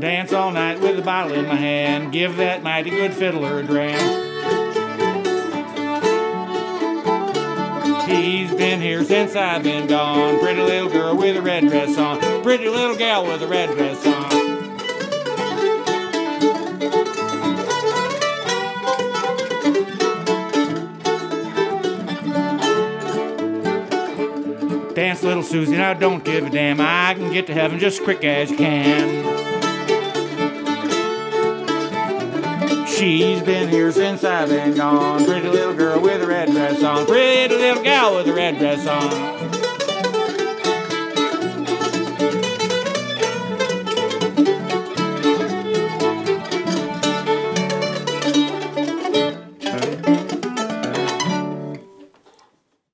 dance all night with a bottle in my hand, give that mighty good fiddler a dram. She's been here since I've been gone, pretty little girl with a red dress on, pretty little gal with a red dress on. Dance, little Susie, now don't give a damn, I can get to heaven just quick as you can. She's been here since I've been gone, pretty little girl with a red dress on, pretty little gal with a red dress on.